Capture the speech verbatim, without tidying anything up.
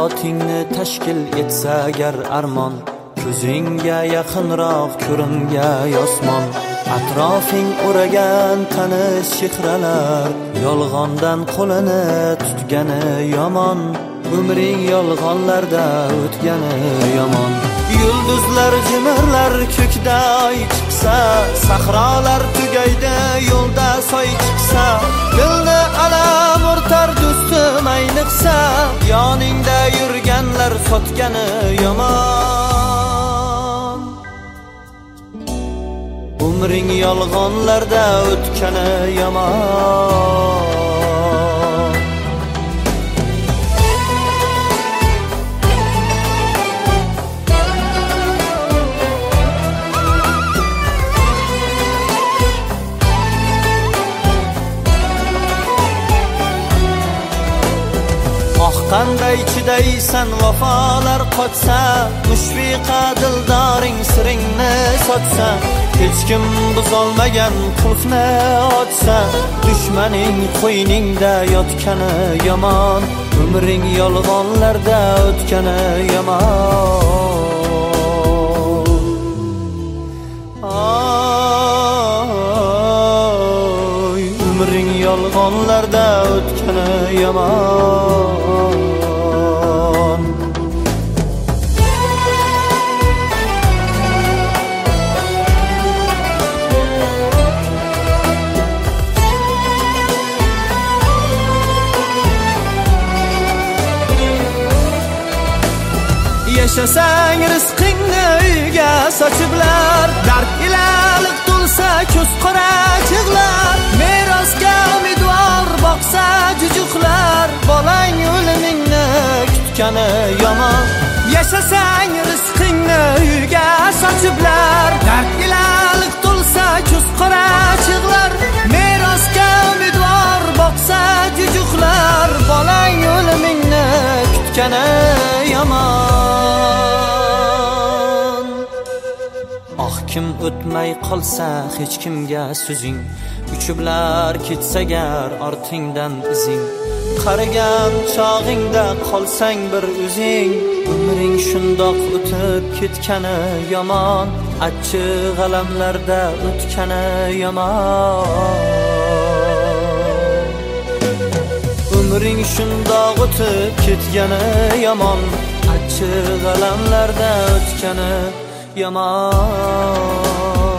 hayotingni tashkil etsa agar armon, ko'zingga yaqinroq ko'ringay osmon. Atrofing o'ragan tanish chehralar, yolg'ondan qo'lini tutgani yomon. Umring yolg'onlarda o'tgani yomon. Yulduzlar jimirlar ko'kda oy chiqsa, sahrolar tugaydi yo'lda soy chiqsa. Dilni alam o'rtar do'stim ayniqsa, yoningda yurganlar sotgani yomon. Umring yolg'onlarda o'tgani yomon. Qanday chidaysan vafolar qochsa, mushfiqa dildoring siringni sotsa. Hech kim buzolmagan qulfni ochsa, dushmaning qo'yningda yotgani yomon. Umring yolg'onlarda o'tgani yomon. Ay, umring yolg'onlarda o'tgani yomon. Yashasang rizqingni uyga sochiblar, dard ila liq to'lsa ko'z qora chig'lar. Merosga umidvor boqsa jujuqlar, bolang o'limingni kutgani yomon. Yashasang rizqingni uyga sochiblar, dard ila liq to'lsa ko'z qora chig'lar. Merosga umidvor boqsa jujuqlar, bolang o'limingni kutgani yomon. Oh, kim o'tmay qolsa hech kimga so'zing, uchiblar ketsagar ortingdan izing. Qarigan chog'ingda qolsang bir o'zing, umring shundoq o'tib ketgani yomon. Achchiq g'alamlarda o'tgani yomon. Umring shundoq o'tib ketgani yomon. Achchiq g'alamlarda o'tgani yomon.